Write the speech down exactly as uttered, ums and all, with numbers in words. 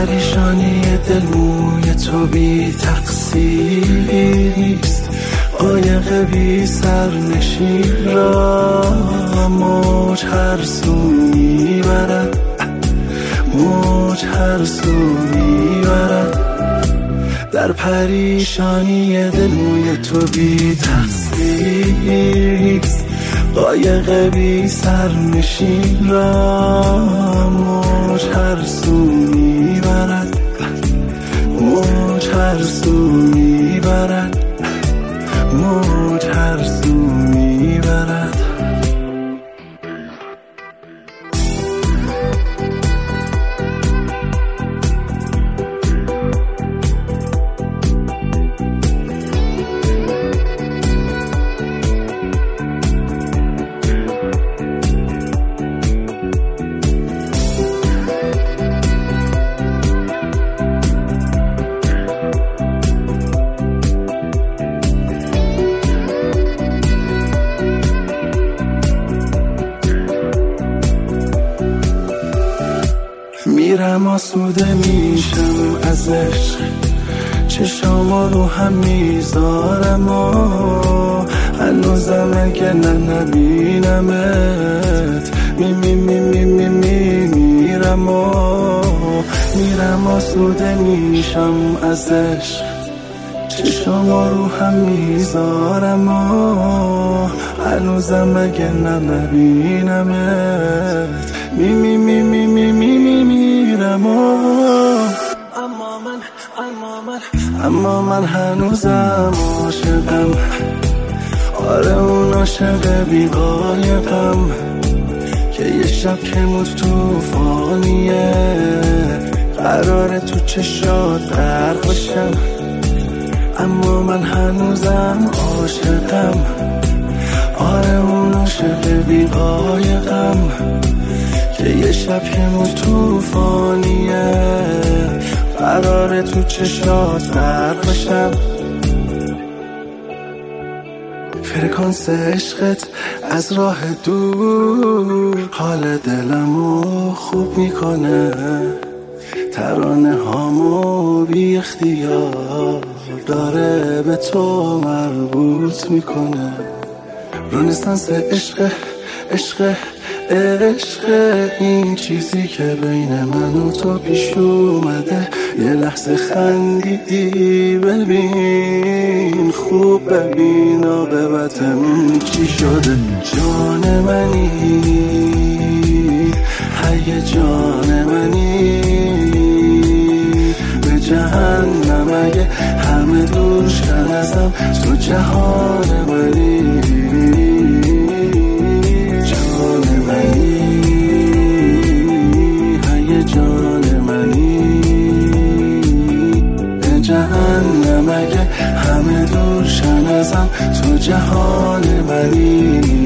پریشانی دل موی تو بی تقصیر نیست، قایق بی سرنشین را موج هر سو میبرد، موج هر سو میبرد. در پریشانی دل موی تو بی تقصیر نیست، قایق بی سرنشین را موج هر سو میبرد، موج هر سو میبرد، موج هر سو میبرد. میرم آسوده میشم از عشق، چشامو رو هم میذارم و هنوزم اگه نه نبینمت می می می می می می میرم و میرم آسوده میشم از عشق، چشامو رو هم میذارم و هنوزم اگه نه نبینمت می می می می می می می میرم. اما من اما من اما من هنوزم عاشقم، آره اون عاشق بی قایقم که یه شب که موت توفانیه قراره تو چشات غرق بشم. اما من هنوزم عاشقم، آره اون عاشق بی قایقم که یه شب که موت توفانیه قراره تو چشات غرق بشم. فرکانس عشقت از راه دور حال دلمو خوب میکنه، ترانه هامو بی اختیار داره به تو مربوط میکنه. رنسانس عشق عشق عشق این چیزی که بین من و تو پیش اومده، یه لحظه خندیدی ببین خوب ببین عاقبتمون چی شده. جان منی هی جان منی، به جهنم اگه همه دور شن ازم تو جهان منی. جهنم اگه همه دور شن ازم تو جهان منی.